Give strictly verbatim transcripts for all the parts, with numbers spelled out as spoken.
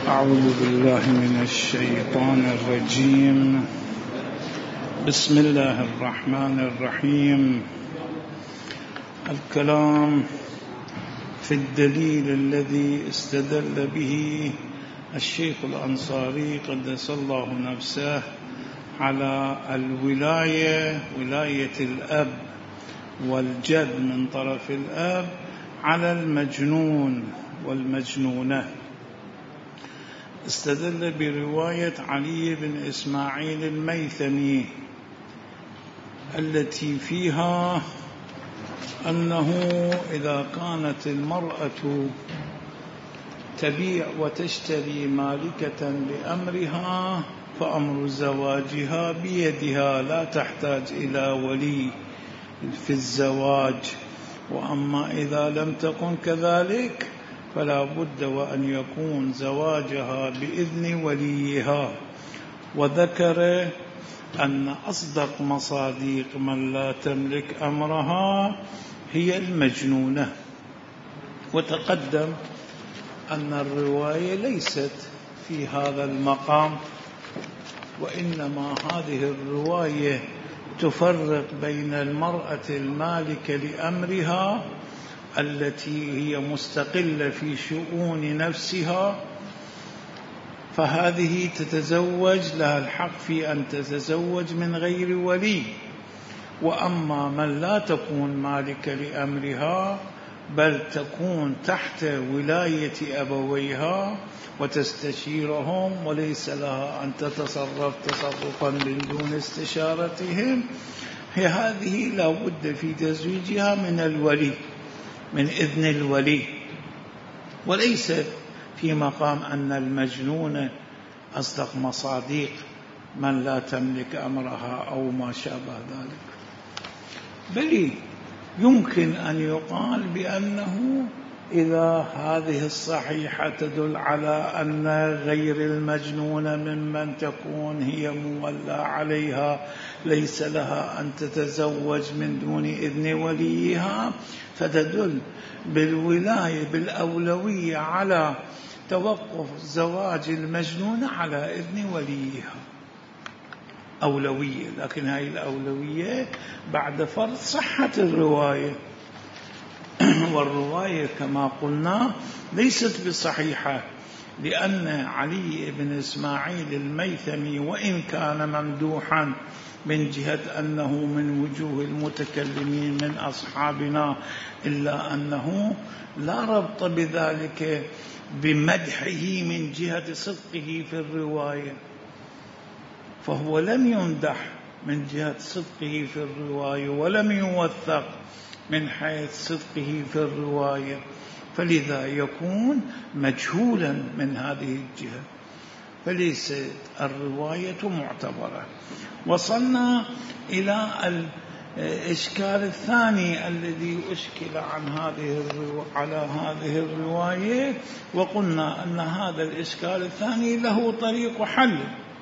أعوذ بالله من الشيطان الرجيم. بسم الله الرحمن الرحيم. الكلام في الدليل الذي استدل به الشيخ الأنصاري قدس الله نفسه على الولاية، ولاية الأب والجد من طرف الأب على المجنون والمجنونة. استدل برواية علي بن إسماعيل الميثمي التي فيها أنه إذا كانت المرأة تبيع وتشتري مالكة لأمرها فأمر زواجها بيدها، لا تحتاج إلى ولي في الزواج. وأما إذا لم تكن كذلك فلا بد وأن يكون زواجها بإذن وليها. وذكر أن أصدق مصاديق من لا تملك أمرها هي المجنونة. وتقدم أن الرواية ليست في هذا المقام، وإنما هذه الرواية تفرق بين المرأة المالكة لأمرها التي هي مستقلة في شؤون نفسها، فهذه تتزوج، لها الحق في أن تتزوج من غير ولي. وأما من لا تكون مالكة لأمرها بل تكون تحت ولاية أبويها وتستشيرهم وليس لها أن تتصرف تصرفا من دون استشارتهم، هي هذه لا بد في تزويجها من الولي، من إذن الولي، وليس في مقام أن المجنون أصدق مصاديق من لا تملك أمرها أو ما شابه ذلك. بل يمكن أن يقال بأنه إذا هذه الصحيحة تدل على أن غير المجنون ممن تكون هي مولى عليها ليس لها أن تتزوج من دون إذن وليها، فتدل بالولاية بالأولوية على توقف زواج المجنون على إذن وليها. أولوية، لكن هذه الأولوية بعد فرض صحة الرواية. والرواية كما قلنا ليست بصحيحة، لأن علي بن إسماعيل الميثمي وإن كان ممدوحا من جهة أنه من وجوه المتكلمين من أصحابنا، إلا أنه لا ربط بذلك بمدحه من جهة صدقه في الرواية، فهو لم يمدح من جهة صدقه في الرواية ولم يوثق من حيث صدقه في الرواية، فلذا يكون مجهولا من هذه الجهة، فليست الرواية معتبرة. وصلنا إلى الإشكال الثاني الذي أشكل عن هذه على هذه الرواية، وقلنا أن هذا الإشكال الثاني له طريق حل.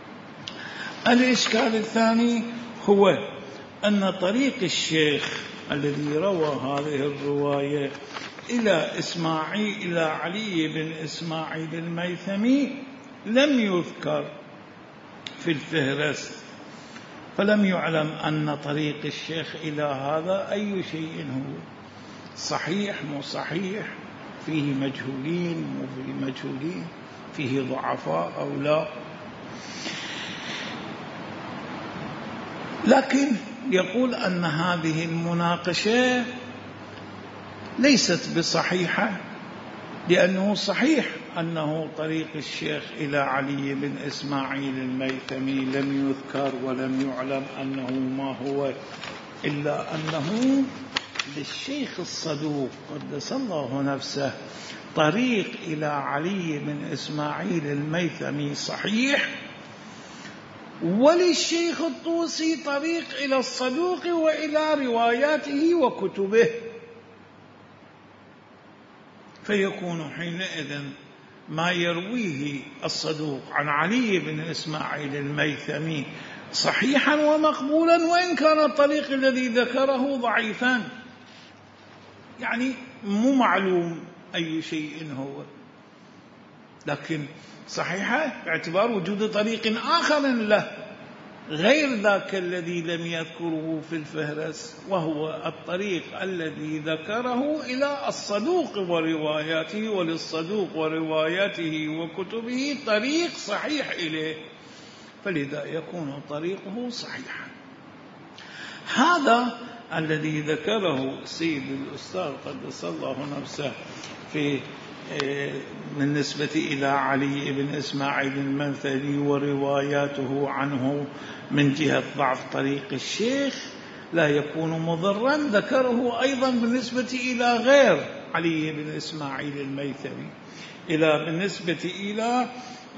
الإشكال الثاني هو أن طريق الشيخ الذي روى هذه الرواية إلى إسماعيل إلى علي بن إسماعيل الميثمي لم يذكر في الفهرست، فلم يعلم أن طريق الشيخ إلى هذا أي شيء هو، صحيح مو صحيح، فيه مجهولين مو فيه مجهولين، فيه ضعفاء أو لا. لكن يقول أن هذه المناقشة ليست بصحيحة، لأنه صحيح أنه طريق الشيخ إلى علي بن إسماعيل الميثمي لم يذكر ولم يعلم أنه ما هو، إلا أنه للشيخ الصدوق قدس الله نفسه طريق إلى علي بن إسماعيل الميثمي صحيح، وللشيخ الطوسي طريق إلى الصدوق وإلى رواياته وكتبه، فيكون حينئذ ما يرويه الصدوق عن علي بن إسماعيل الميثمي صحيحا ومقبولا، وإن كان الطريق الذي ذكره ضعيفا، يعني مو معلوم أي شيء هو. لكن صحيحة باعتبار وجود طريق آخر له غير ذاك الذي لم يذكره في الفهرس، وهو الطريق الذي ذكره إلى الصدوق ورواياته، وللصدوق ورواياته وكتبه طريق صحيح إليه، فلذا يكون طريقه صحيحا. هذا الذي ذكره السيد الأستاذ قدس الله نفسه في بالنسبة إلى علي بن إسماعيل المنثلي ورواياته عنه من جهة ضعف طريق الشيخ لا يكون مضرا، ذكره أيضا بالنسبة إلى غير علي بن إسماعيل الميثمي، إلى بالنسبة إلى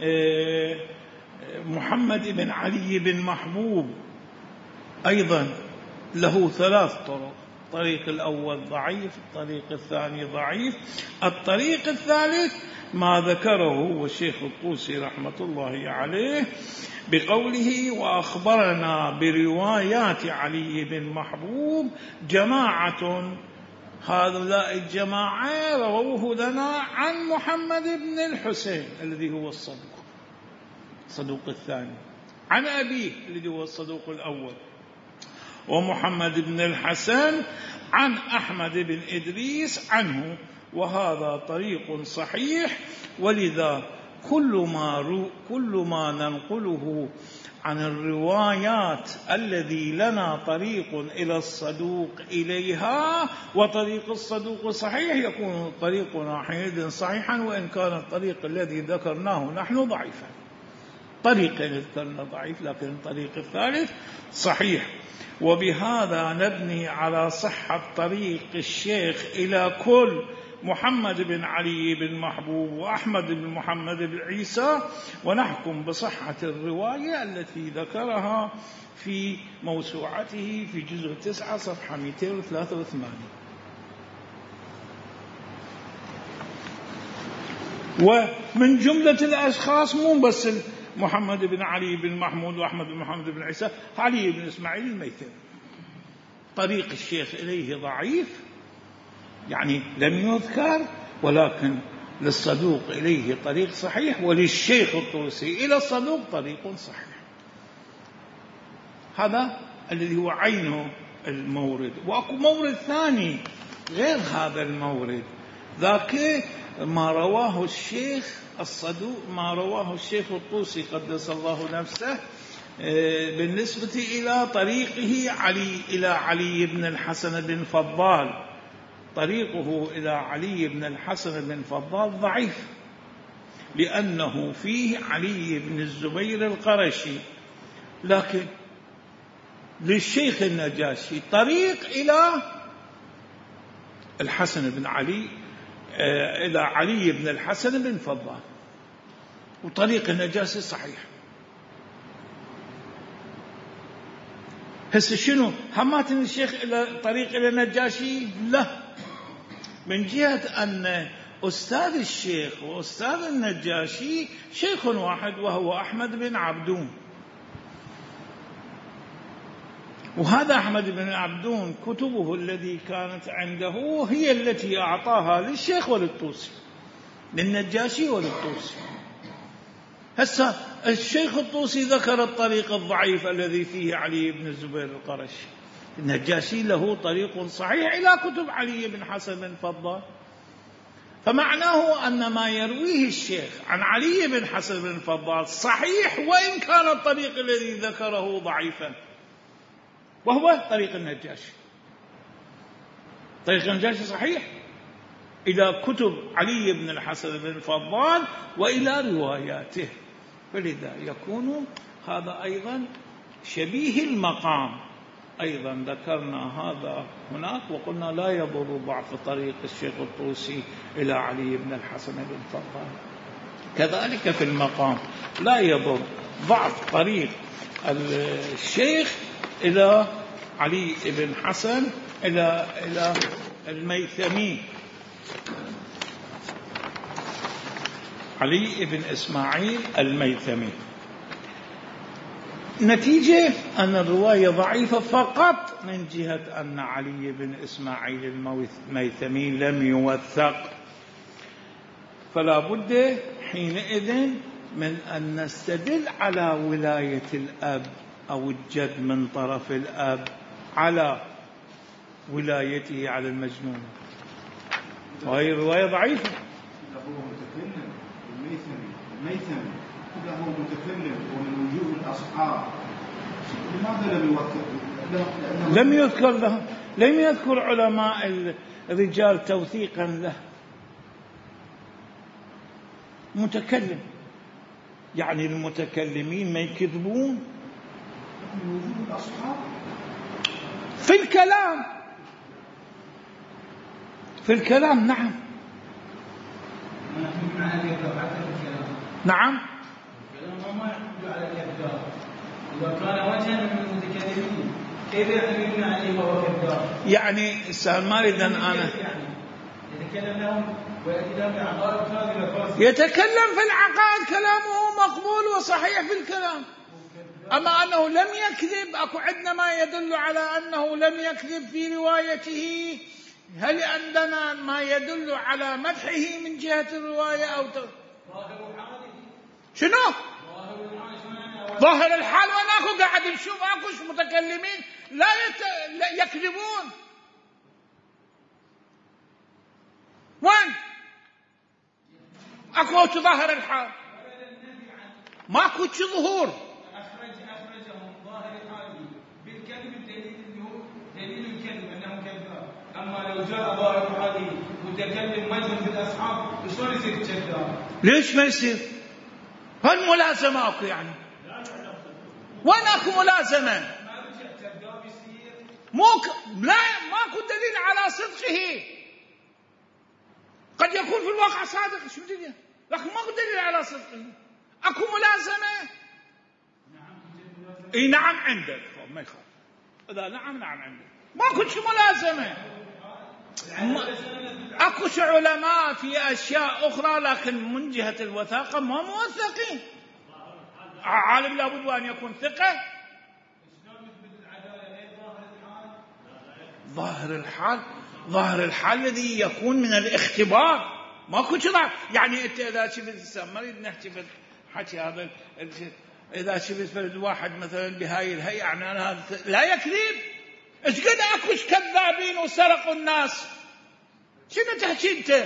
محمد بن علي بن محبوب أيضا له ثلاث طرق، الطريق الأول ضعيف، الطريق الثاني ضعيف، الطريق الثالث ما ذكره الشيخ الطوسي رحمة الله عليه بقوله: وأخبرنا بروايات علي بن محبوب جماعة، هؤلاء الجماعة رووه لنا عن محمد بن الحسين الذي هو الصدوق الصدوق الثاني، عن أبيه الذي هو الصدوق الأول، ومحمد بن الحسن عن أحمد بن إدريس عنه، وهذا طريق صحيح. ولذا كل ما رو كل ما ننقله عن الروايات الذي لنا طريق إلى الصدوق إليها وطريق الصدوق صحيح يكون طريقنا حينئذ صحيحا، وإن كان الطريق الذي ذكرناه نحن ضعيفا. طريق ذكرنا ضعيف لكن الطريق الثالث صحيح. وبهذا نبني على صحة طريق الشيخ إلى كل محمد بن علي بن محبوب وأحمد بن محمد بن عيسى، ونحكم بصحة الرواية التي ذكرها في موسوعته في جزء تسعة صفحة مئتين وثلاثة وثمانين. ومن جملة الأشخاص مو بس محمد بن علي بن محمود وأحمد بن محمد بن عيسى، علي بن إسماعيل الميثمي طريق الشيخ إليه ضعيف يعني لم يذكر، ولكن للصدوق إليه طريق صحيح، وللشيخ الطوسي إلى الصدوق طريق صحيح. هذا الذي هو عينه المورد. وأكو مورد ثاني غير هذا المورد، ذاك ما رواه الشيخ الصدوق ما رواه الشيخ الطوسي قدس الله نفسه بالنسبة إلى طريقه علي إلى علي بن الحسن بن فضال. طريقه إلى علي بن الحسن بن فضال ضعيف، لأنه فيه علي بن الزبير القرشي، لكن للشيخ النجاشي طريق إلى الحسن بن علي إلى علي بن الحسن بن فضال، وطريق النجاشي صحيح. هسه شنو هماتن الشيخ إلى طريق إلى النجاشي؟ لا، من جهة أن أستاذ الشيخ وأستاذ النجاشي شيخ واحد وهو أحمد بن عبدون، وهذا أحمد بن عبدون كتبه التي كانت عنده هي التي أعطاها للشيخ وللطوسي، للنجاشي وللطوسي. هسه الشيخ الطوسي ذكر الطريق الضعيف الذي فيه علي بن الزبير القرشي، النجاشي له طريق صحيح إلى كتب علي بن حسن بن فضال، فمعناه أن ما يرويه الشيخ عن علي بن حسن بن فضال صحيح وإن كان الطريق الذي ذكره ضعيفا، وهو طريق النجاشي. طريق النجاشي صحيح إلى كتب علي بن الحسن بن فضال وإلى رواياته، فلذا يكون هذا أيضا شبيه المقام. أيضا ذكرنا هذا هناك وقلنا لا يضر ضعف طريق الشيخ الطوسي إلى علي بن الحسن بن فضال، كذلك في المقام لا يضر ضعف طريق الشيخ إلى علي بن حسن إلى إلى الميثمي علي بن إسماعيل الميثمي. نتيجة أن الرواية ضعيفة فقط من جهة أن علي بن إسماعيل الميثمي لم يوثق. فلا بد حينئذ من أن نستدل على ولاية الأب أو الجد من طرف الأب على ولايته على المجنون، وهي رواية ضعيفة. هو متكلم الميثمي الميثمي إذا هو متكلم ومن وجوه الأصحاب لماذا لم يذكر؟ لم يذكر له، لم يذكر علماء الرجال توثيقا له. متكلم يعني المتكلمين ما يكذبون من وجوه الأصحاب في الكلام، في الكلام. نعم نعم. الكلام ما يحمل على الكذاب. إذا كان وجها من المتكلمين كيف يحملون عليه وهو كذاب؟ يعني سألمان إذا أنا يعني يتكلم لهم ويأتي لهم بعقائد كاذبة. يتكلم في العقائد كلامه مقبول وصحيح في الكلام، أما أنه لم يكذب أكو عندنا ما يدل على أنه لم يكذب في روايته. هل عندنا ما يدل على مدحه من جهة الرواية أو ت... شنو ظاهر الحال؟ وأنا قاعد نشوف أكو متكلمين لا, يت... لا يكذبون. وين أكو ظاهر الحال؟ ماكو ظهور. أخرج أخرجهم ظاهر الحال بالكذب. الدليل أنه دليل الكذب أنه كذاب. أما لو جاء ظاهر الحال متكلم مجنون في الأصحاب شلون يصير كذاب؟ ليش ما يصير؟ هالملازمة أكو يعني؟ وين أكو ملازمة؟ موك لا ماكو دليل على صدقه. قد يكون في الواقع صادق شو دليل، لكن ماكو دليل على صدقه. أكو ملازمة؟ إيه نعم عندك ما يخاف. إذا نعم نعم عندك ماكو شي ملازمة. أكو شي علماء في أشياء أخرى لكن من جهة الوثاقة ما موثقين. عالم لابد أن يكون ثقة. ظاهر الحال ظاهر الحال الذي يكون من الاختبار. ماكو شيء يعني أنت إذا شفت ما نريد نحكي في حكي هذا، إذا شفت فرد واحد مثلا بهاي الهيئة يعني أنا لا يكذب. إيش قد أكوش كذابين وسرقوا الناس؟ شنو تحكي أنت؟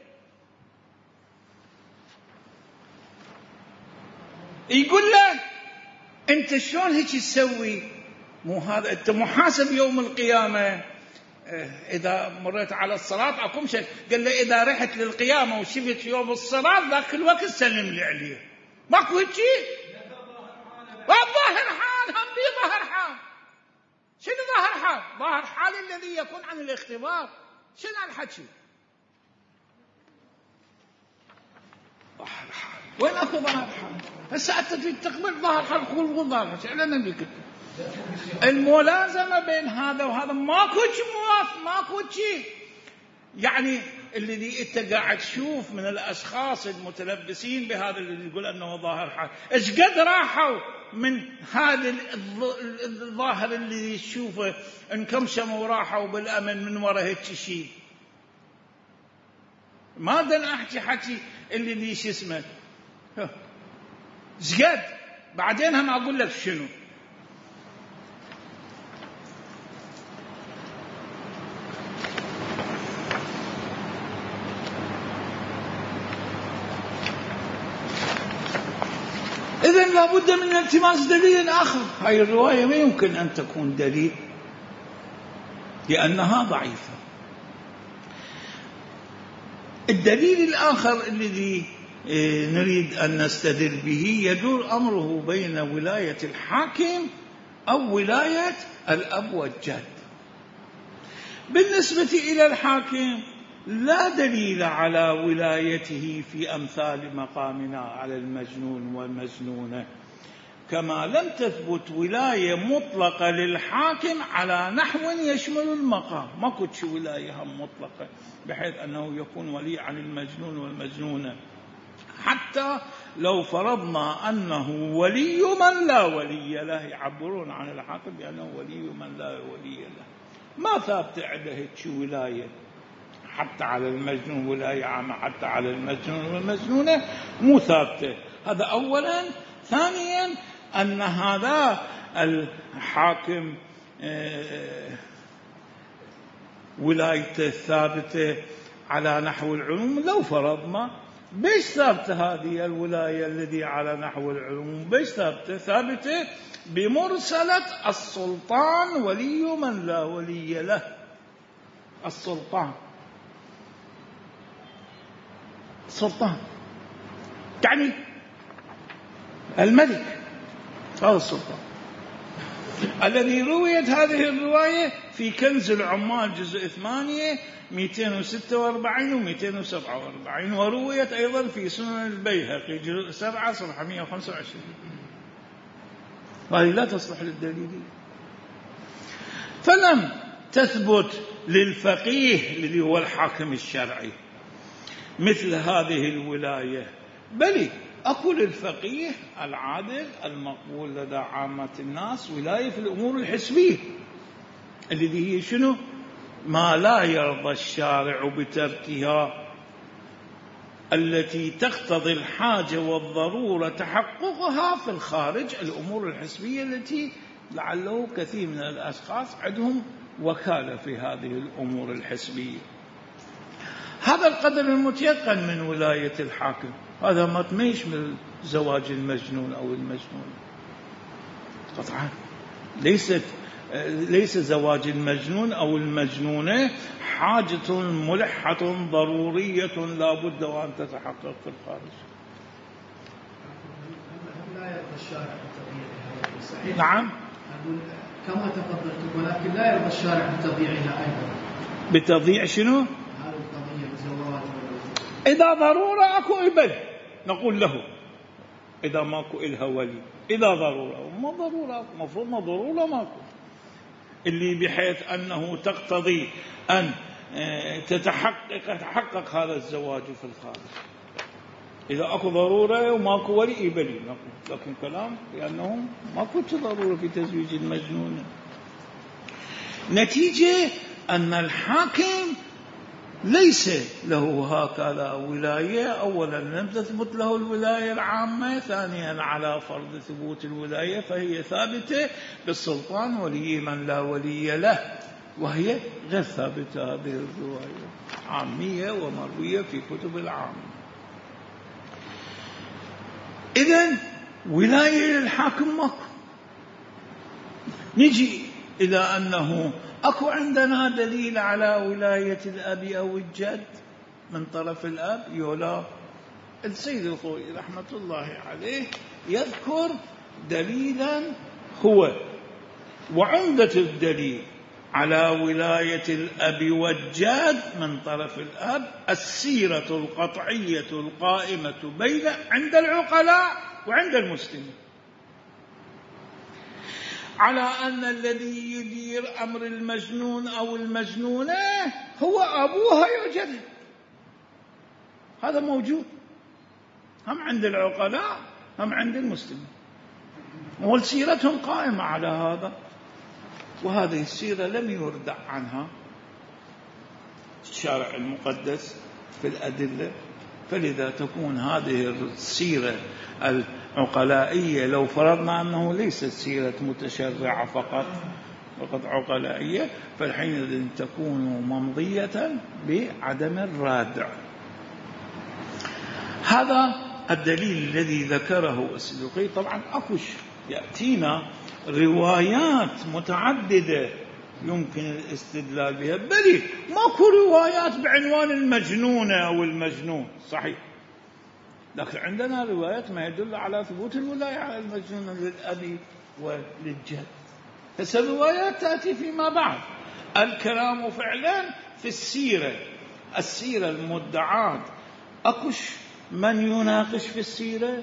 يقول له أنت شلون هيك تسوي؟ مو هذا أنت محاسب يوم القيامة. إذا مريت على الصراط أقوم شيء. قال له إذا رحت للقيامة وشفت يوم الصراط ذاك الوقت سلم لي عليه. ماكو هيك؟ ظاهر حال هم بي ظاهر حال. شنو ظاهر حال؟ ظاهر حال الذي يكون عن الاختبار. شنو الحكي؟ ظاهر حال وين أكو ظاهر حال؟ هسه أنت تقبل ظاهر حال قول ظاهر حال إعلان بك. الملازمة بين هذا وهذا ماكو شيء موافق. ماكو شيء يعني الذي انت قاعد تشوف من الاشخاص المتلبسين بهذا اللي يقول انه ظاهر حال. ايش قد راحوا من هذا الظاهر اللي تشوفه انكمشموا وراحوا بالامن من وراء هيك شيء. ما بدنا احكي حكي اللي اللي شو اسمه ايش قد بعدين هم اقول لك شنو. إذن لابد من التماس دليل آخر. هاي الرواية ما يمكن أن تكون دليل لأنها ضعيفة. الدليل الآخر الذي نريد أن نستدل به يدور أمره بين ولاية الحاكم أو ولاية الأب والجد. بالنسبة إلى الحاكم لا دليل على ولايته في أمثال مقامنا على المجنون والمجنونة، كما لم تثبت ولاية مطلقة للحاكم على نحو يشمل المقام. ما كنتش ولاية هم مطلقة بحيث أنه يكون ولي عن المجنون والمجنونة، حتى لو فرضنا أنه ولي من لا ولي له. يعبرون عن الحاكم بأنه ولي من لا ولي له. ما ثابت عنده هيك ولاية حتى على المجنون، ولاية عامة حتى على المجنون والمجنونة، مو ثابتة. هذا أولا. ثانيا أن هذا الحاكم ولايته الثابتة على نحو العموم، لو فرضنا بيش ثابتة هذه الولاية الذي على نحو العموم؟ بيش ثابتة؟ ثابتة بمرسلة السلطان ولي من لا ولي له. السلطان السلطان يعني الملك، هذا السلطان الذي رويت هذه الرواية في كنز العمال جزء ثمانية مئتين وستة وأربعين ومئتين وسبعة وأربعين، ورويت أيضا في سنن البيهقي جزء سبعة صفحة مئة وخمسة وعشرين. وهذه لا تصلح للدليل. فلم تثبت للفقيه الذي هو الحاكم الشرعي مثل هذه الولاية، بل أكو للفقيه العادل المقبول لدى عامة الناس ولاية في الأمور الحسبية، الذي هي شنو؟ ما لا يرضى الشارع بتركها، التي تقتضي الحاجة والضرورة تحققها في الخارج، الأمور الحسبية التي لعله كثير من الأشخاص عندهم وكالة في هذه الأمور الحسبية. هذا القدر المتيقن من ولاية الحاكم، هذا ما يشمل زواج المجنون أو المجنون قطعا. ليست ليس زواج المجنون أو المجنونة حاجة ملحة ضرورية لا بد وأن تتحقق في الخارج. لا يرضى الشارع بتضييعها. نعم كما تفضلت، ولكن لا يرضى الشارع بتضييعها أيضا. بتضييع شنو؟ هذه القضية الزواج. إذا ضرورة أكو إبل نقول له، إذا ماكو إلها ولي، إذا ضرورة. ما ضرورة، مفروض ما ضرورة ماكو، اللي بحيث أنه تقتضي أن تتحقق تحقق هذا الزواج في الخارج. إذا أكو ضرورة وماكو ولي إبلي نقول، لكن كلام لأنه ماكو ضرورة في تزويج المجنون. نتيجة أن الحاكم ليس له هكذا ولاية. أولا لم تثبت له الولاية العامة، ثانيا على فرض ثبوت الولاية فهي ثابتة بالسلطان ولي من لا ولي له، وهي غير ثابتة هذه الرواية، عامية ومروية في كتب العامة. إذن ولاية للحاكم ماكو. نجي إلى أنه أكو عندنا دليل على ولاية الأب أو الجد من طرف الأب يولا. السيد الخوئي رحمة الله عليه يذكر دليلا هو وعمدة الدليل على ولاية الأب والجد من طرف الأب السيرة القطعية القائمة بين عند العقلاء وعند المسلمين على أن الذي يدير أمر المجنون أو المجنونة هو أبوها يوجد. هذا موجود هم عند العقلاء هم عند المسلمين، والسيرتهم قائمة على هذا. وهذه السيرة لم يردع عنها الشارع المقدس في الأدلة، فلذا تكون هذه السيرة العقلائية، لو فرضنا أنه ليست سيرة متشرعة فقط فقط عقلائية، فالحينئذ تكون ممضية بعدم الرادع. هذا الدليل الذي ذكره السلوقي. طبعا أكوش يأتينا روايات متعددة يمكن الاستدلال بها، بل ماكو روايات بعنوان المجنونة أو المجنون صحيح، لكن عندنا روايات ما يدل على ثبوت الولاية على المجنون للأب وللجد. فالروايات تأتي فيما بعد. الكلام فعلا في السيرة، السيرة المدعاة. أكوش من يناقش في السيرة؟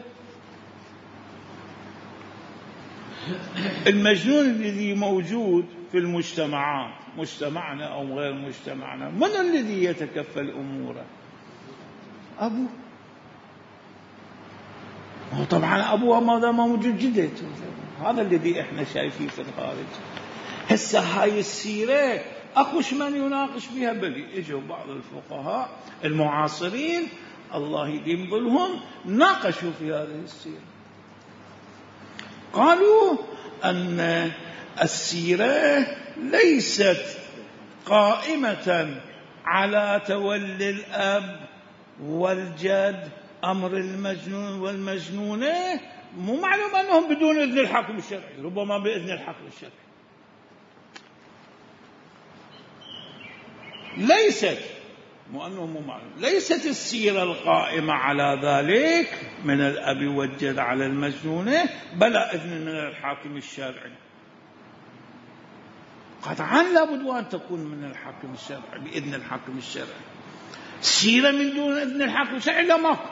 المجنون الذي موجود في المجتمعات، مجتمعنا أو غير مجتمعنا، من الذي يتكفل أموره؟ أبوه. وطبعا أبوه ماذا ما موجود جدته، هذا الذي إحنا شايفيه في الخارج. هسه هاي السيرة أكوش من يناقش بها؟ بل اجوا بعض الفقهاء المعاصرين الله يديم ظلهم ناقشوا في هذه السيرة، قالوا أن السيرة ليست قائمة على تولي الأب والجد أمر المجنون والمجنونة، مو معلوم أنهم بدون إذن الحاكم الشرعي، ربما بإذن الحاكم الشرعي. ليست مو أنه مو معلوم ليست السيرة القائمة على ذلك من الأب والجد على المجنونة بلا إذن من الحاكم الشرعي. قطعا لابد أن تكون من الحاكم الشرعي بإذن الحاكم الشرعي. سيرة من دون إذن الحاكم الشرعي لا ماكو.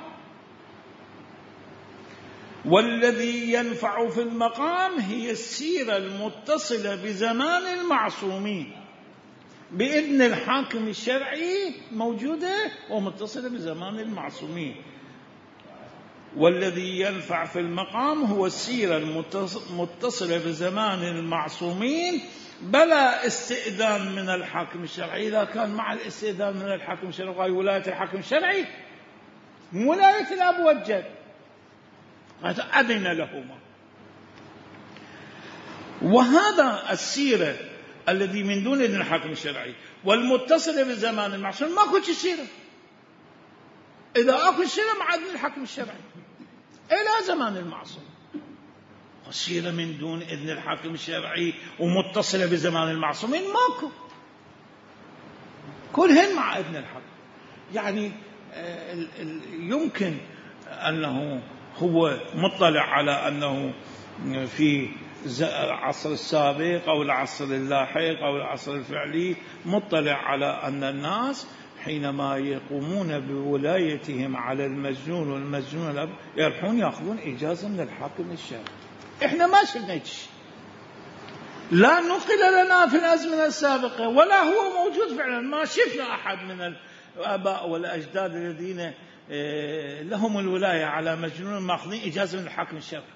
والذي ينفع في المقام هي السيرة المتصلة بزمان المعصومين بإذن الحاكم الشرعي موجودة ومتصلة بزمان المعصومين. والذي ينفع في المقام هو السيرة المتصلة بزمان المعصومين بلا استئذان من الحاكم الشرعي. إذا كان مع الاستئذان من الحاكم الشرعي ولاية الحاكم الشرعي ولاية الأب والجد أذن لهما. وهذا السيرة الذي من دون إذن الحاكم الشرعي والمتصلة بزمان المعصوم ماكو سيرة. إذا أكو سيرة مع إذن الحاكم الشرعي إلى زمان المعصوم، والسيرة من دون إذن الحاكم الشرعي ومتصلة بزمان المعصومين ماكو، كلهن مع إذن الحاكم. يعني يمكن أنه هو مطلع على أنه في العصر السابق أو العصر اللاحق أو العصر الفعلي مطلع على أن الناس حينما يقومون بولايتهم على المجنون والمجنون الأب يروحون يأخذون إجازة من الحاكم الشرعي. إحنا ما شفنا شيء، لا نقل لنا في الأزمنة السابقة ولا هو موجود فعلا. ما شفنا أحد من الآباء والأجداد الذين لهم الولاية على مجنون ماخذين إجازة من الحاكم الشرعي.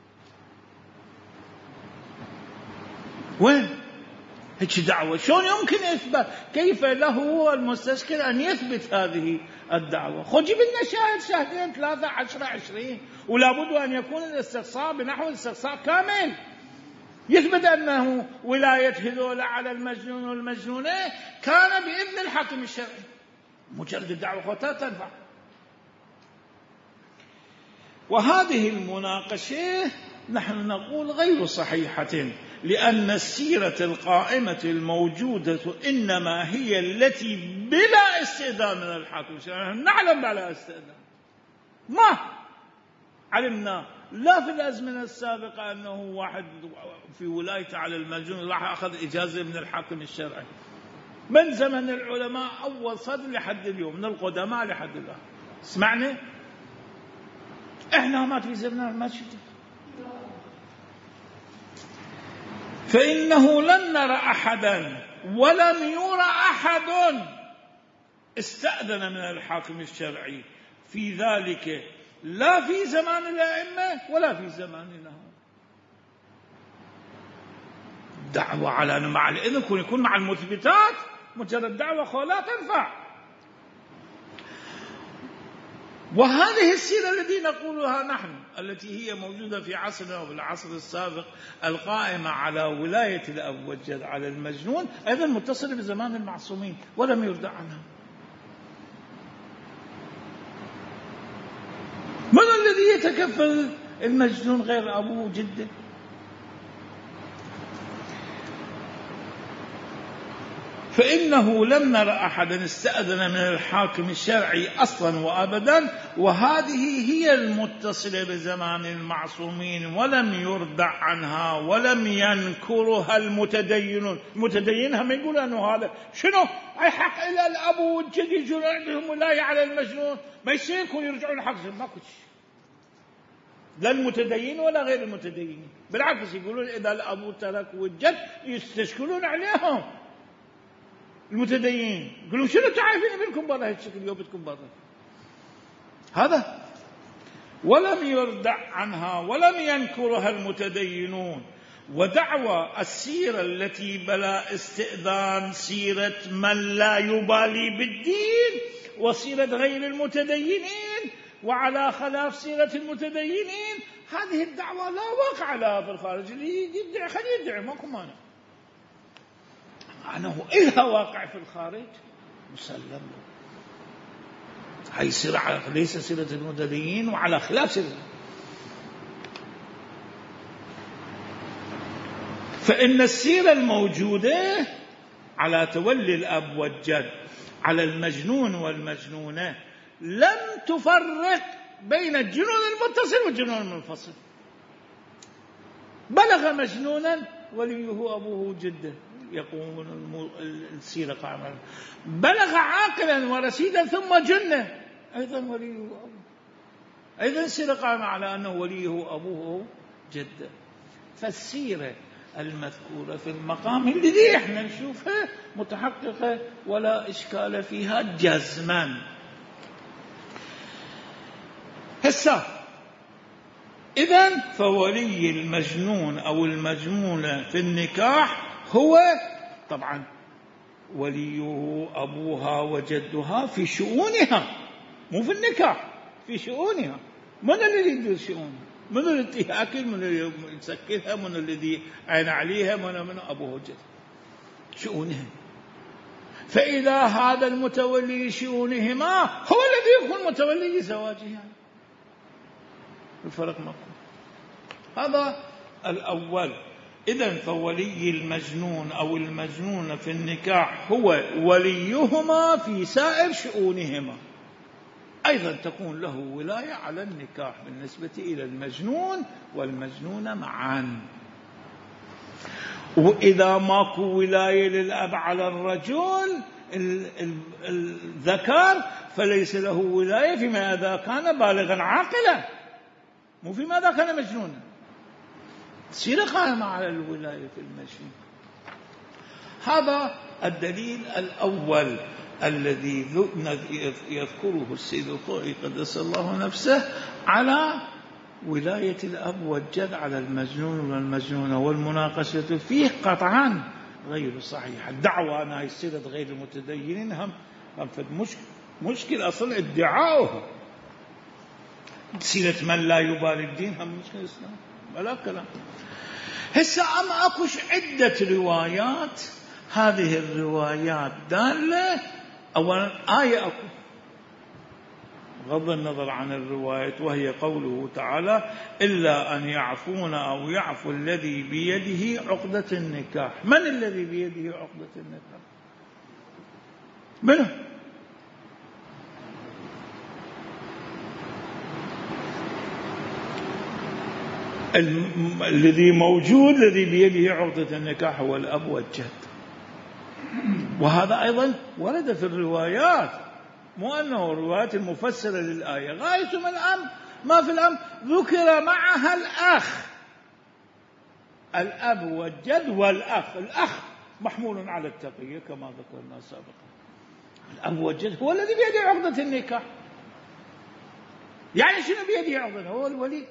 وين هيك دعوة؟ شلون يمكن إثبات؟ كيف له هو المستشكل أن يثبت هذه الدعوة؟ خذ جيب لنا شاهد شاهدين ثلاثة عشرة عشرين، ولا بد أن يكون الاستقصاء بنحو الاستقصاء كامل يثبت أنه ولاية هذول على المجنون والمجنونة كان بإذن الحاكم الشرعي. مجرد الدعوة خطأ تنفع. وهذه المناقشة نحن نقول غير صحيحة، لأن السيرة القائمة الموجودة إنما هي التي بلا استئذان من الحاكم الشرعي. نعلم بلا استئذان، ما علمنا لا في الأزمنة السابقة أنه واحد في ولايته على المجنون راح أخذ إجازة من الحاكم الشرعي. من زمن العلماء أول صدر لحد اليوم، من القدماء لحد الآن. اسمعني، إحنا ما في زمننا ما شفنا. فإنه لن نرى أحدا ولم يرى أحد استأذن من الحاكم الشرعي في ذلك، لا في زمان الأئمة ولا في زماننا. دعوة على أنه مع الإذن يكون يكون مع المثبتات، مجرد دعوة خو لا تنفع. وهذه السيرة التي نقولها نحن التي هي موجودة في عصرنا وفي العصر السابق القائمة على ولاية الأب والجد على المجنون أيضا متصلة بزمان المعصومين ولم يردع عنها. من الذي يتكفل المجنون غير أبوه وجده؟ فإنه لم نرى أحدا استأذن من الحاكم الشرعي أصلا وأبدا، وهذه هي المتصلة بزمان المعصومين ولم يردع عنها ولم ينكرها المتدينون. المتدينين هم يقولون أنه هذا شنو أي حق إلى الأب والجد يجون عندهم ولاية على المجنون، ما يصير يكون يرجعون حق ما كنش لا المتدين ولا غير المتدينين. بالعكس يقولون إذا الأب ترك والجد يستشكلون عليهم المتدينين، يقولون شنو تعرفين منكم برا هالشكل يوبتكم برا هذا. ولم يردع عنها ولم ينكرها المتدينون، ودعوى السيرة التي بلا استئذان سيرة من لا يبالي بالدين وسيرة غير المتدينين وعلى خلاف سيرة المتدينين، هذه الدعوة لا واقع لها في الخارج. اللي يدعي خليه يدعي، ماكو مانع. أنه إلها واقع في الخارج مسلم له. هاي سيرة ليس سيرة المتدينين وعلى خلاف سيرة. فإن السيرة الموجودة على تولي الأب والجد، على المجنون والمجنونة، لم تفرق بين الجنون المتصل والجنون المنفصل. بلغ مجنونا وليه أبوه جده، يقوم السيرة قائمة. بلغ عاقلا ورشيدا ثم جنه، أيضا وليه أبوه، أيضا السيرة قائمة على أنه وليه أبوه جده. فالسيرة المذكورة في المقام الذي احنا نشوفها متحققة ولا إشكال فيها جزما. هسه إذن فولي المجنون أو المجنونة في النكاح هو طبعا وليه أبوها وجدها في شؤونها، مو في النكاح، في شؤونها. من الذي يدير شؤونها؟ من الذي يأكل، من الذي يسكرها، من الذي عين عليها، من من أبوه وجدها، شؤونها. فإذا هذا المتولي لشؤونهما هو الذي يكون متولي لزواجها، الفرق مقام. هذا الأول. إذن فولي المجنون أو المجنون في النكاح هو وليهما في سائر شؤونهما. أيضا تكون له ولاية على النكاح بالنسبة إلى المجنون والمجنون معا. وإذا ماكو ولاية للأب على الرجل الذكر فليس له ولاية فيما إذا كان بالغا عاقلا، مو فيما إذا كان مجنونا. تصير قائمة على الولاية في المجنون. هذا الدليل الأول الذي يذكره السيد الخوئي قدس الله نفسه على ولاية الأب والجد على المجنون والمجنونة، والمناقشة فيه قطعا غير صحيحة. الدعوة أنها السيرة غير المتدينين هم هم مشكل مشكل أصل ادعاؤه. سيرة من لا يبالي الدين هم مشكلة الإسلام ولا كلام. هسه أم أكوش عدة روايات، هذه الروايات دالة أولا آية أكو بغض النظر عن الرواية، وهي قوله تعالى إلا أن يعفون أو يعفو الذي بيده عقدة النكاح. من الذي بيده عقدة النكاح؟ منه؟ الذي موجود الذي بيده عقدة النكاح هو الأب والجد. وهذا أيضا ورد في الروايات، مو أنه الروايات المفسرة للآية. غاية من الأمر ما في الأمر ذكر معها الأخ، الأب والجد والأخ. الأخ محمول على التقية كما ذكرنا سابقا. الأب والجد هو الذي بيده عقدة النكاح. يعني شنو بيده عقدة؟ هو الولي.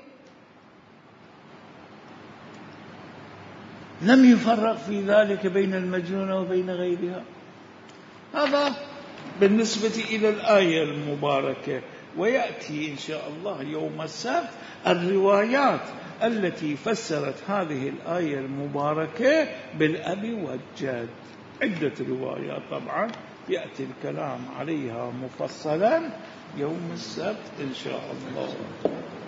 لم يفرق في ذلك بين المجنونة وبين غيرها. هذا بالنسبة إلى الآية المباركة. ويأتي إن شاء الله يوم السبت الروايات التي فسرت هذه الآية المباركة بالأب والجد. عدة روايات طبعا يأتي الكلام عليها مفصلا يوم السبت إن شاء الله.